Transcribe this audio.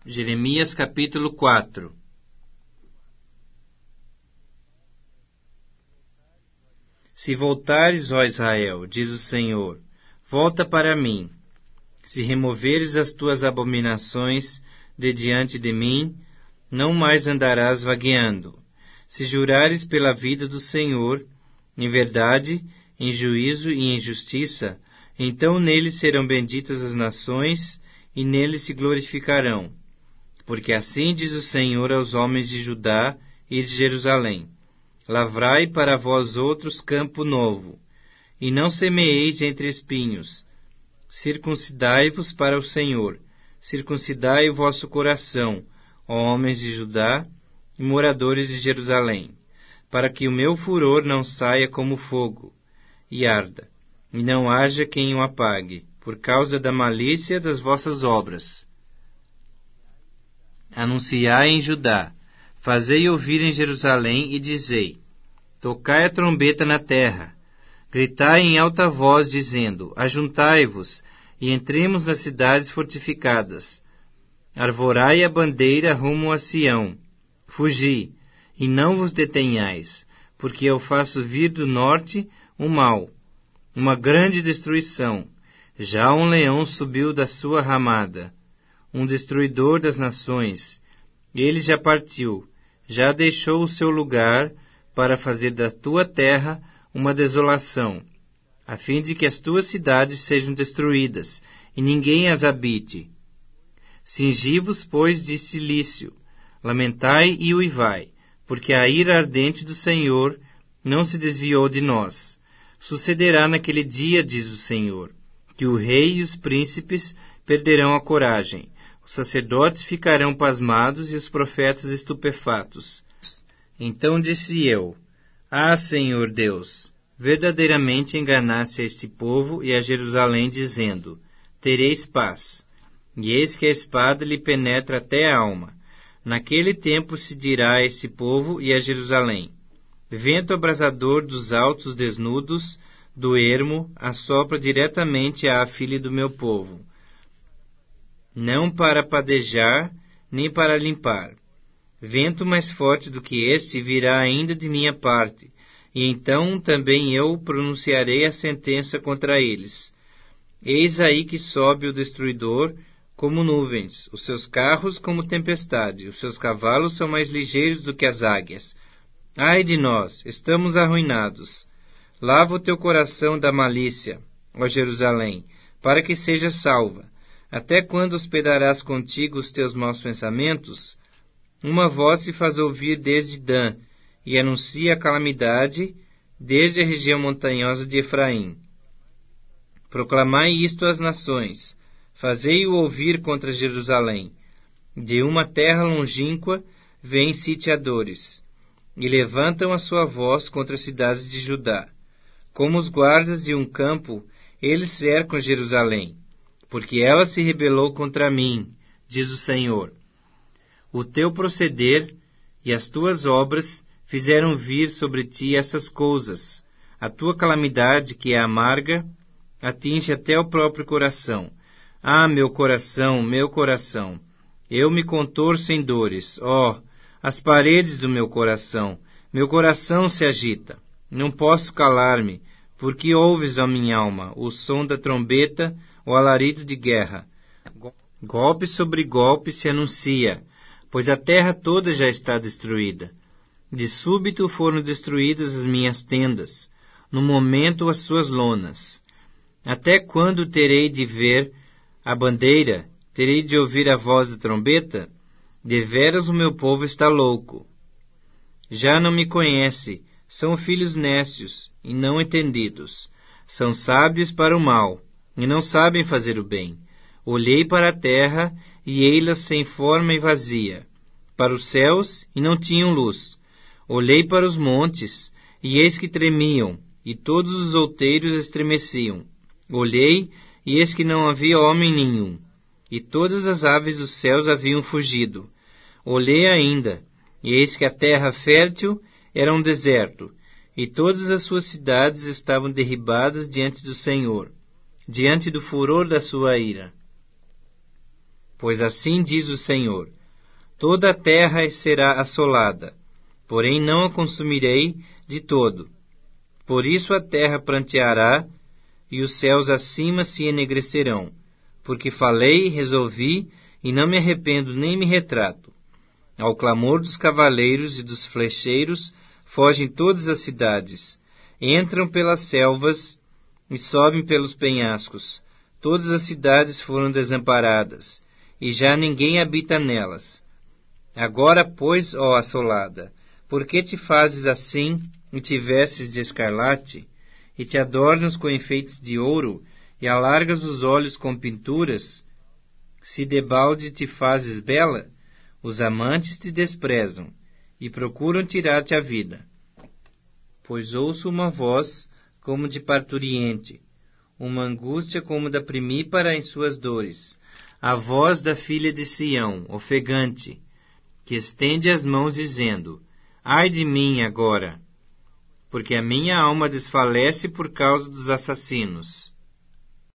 Jeremias capítulo 4. Se voltares, ó Israel, diz o Senhor, volta para mim. Se removeres as tuas abominações de diante de mim, não mais andarás vagueando. Se jurares pela vida do Senhor, em verdade, em juízo e em justiça, então nele serão benditas as nações e nele se glorificarão. Porque assim diz o Senhor aos homens de Judá e de Jerusalém: Lavrai para vós outros campo novo, e não semeeis entre espinhos. Circuncidai-vos para o Senhor, circuncidai o vosso coração, ó homens de Judá e moradores de Jerusalém, para que o meu furor não saia como fogo, e arda, e não haja quem o apague, por causa da malícia das vossas obras. Anunciai em Judá, fazei ouvir em Jerusalém e dizei: Tocai a trombeta na terra, gritai em alta voz, dizendo: Ajuntai-vos, e entremos nas cidades fortificadas. Arvorai a bandeira rumo a Sião. Fugi, e não vos detenhais, porque eu faço vir do norte o mal, uma grande destruição. Já um leão subiu da sua ramada, um destruidor das nações. Ele já partiu, já deixou o seu lugar para fazer da tua terra uma desolação, a fim de que as tuas cidades sejam destruídas, e ninguém as habite. Cingi-vos, pois, de cilício, lamentai e uivai, porque a ira ardente do Senhor não se desviou de nós. Sucederá naquele dia, diz o Senhor, que o rei e os príncipes perderão a coragem, os sacerdotes ficarão pasmados e os profetas estupefatos. Então disse eu: Ah, Senhor Deus, verdadeiramente enganaste a este povo e a Jerusalém, dizendo: Tereis paz. E eis que a espada lhe penetra até a alma. Naquele tempo se dirá a esse povo e a Jerusalém: Vento abrasador dos altos desnudos, do ermo, assopra diretamente à filha do meu povo, não para padejar, nem para limpar. Vento mais forte do que este virá ainda de minha parte, e então também eu pronunciarei a sentença contra eles. Eis aí que sobe o destruidor como nuvens, os seus carros como tempestade, os seus cavalos são mais ligeiros do que as águias. Ai de nós, estamos arruinados. Lava o teu coração da malícia, ó Jerusalém, para que sejas salva. Até quando hospedarás contigo os teus maus pensamentos? Uma voz se faz ouvir desde Dan, e anuncia a calamidade desde a região montanhosa de Efraim. Proclamai isto às nações, fazei-o ouvir contra Jerusalém. De uma terra longínqua vêm sitiadores, e levantam a sua voz contra as cidades de Judá. Como os guardas de um campo, eles cercam Jerusalém, porque ela se rebelou contra mim, diz o Senhor. O teu proceder e as tuas obras fizeram vir sobre ti essas coisas. A tua calamidade, que é amarga, atinge até o próprio coração. Ah, meu coração, eu me contorço em dores. As paredes do meu coração se agita. Não posso calar-me, porque ouves, ó minha alma, o som da trombeta, o alarido de guerra. Golpe sobre golpe se anuncia, pois a terra toda já está destruída. De súbito foram destruídas as minhas tendas, no momento as suas lonas. Até quando terei de ver a bandeira? Terei de ouvir a voz da trombeta? Deveras o meu povo está louco. Já não me conhece, são filhos nécios e não entendidos. São sábios para o mal, e não sabem fazer o bem. Olhei para a terra, e ei-la sem forma e vazia, para os céus, e não tinham luz. Olhei para os montes, e eis que tremiam, e todos os outeiros estremeciam. Olhei, e eis que não havia homem nenhum, e todas as aves dos céus haviam fugido. Olhei ainda, e eis que a terra fértil era um deserto, e todas as suas cidades estavam derribadas diante do Senhor, diante do furor da sua ira. Pois assim diz o Senhor: toda a terra será assolada, porém não a consumirei de todo. Por isso a terra pranteará, e os céus acima se enegrecerão, porque falei, resolvi, e não me arrependo nem me retrato. Ao clamor dos cavaleiros e dos flecheiros fogem todas as cidades, entram pelas selvas e sobem pelos penhascos. Todas as cidades foram desamparadas, e já ninguém habita nelas. Agora, pois, ó assolada, por que te fazes assim, e te vestes de escarlate, e te adornas com enfeites de ouro, e alargas os olhos com pinturas? Se debalde te fazes bela, os amantes te desprezam, e procuram tirar-te a vida. Pois ouço uma voz como de parturiente, uma angústia como da primípara em suas dores, a voz da filha de Sião, ofegante, que estende as mãos dizendo: ai de mim agora, porque a minha alma desfalece por causa dos assassinos.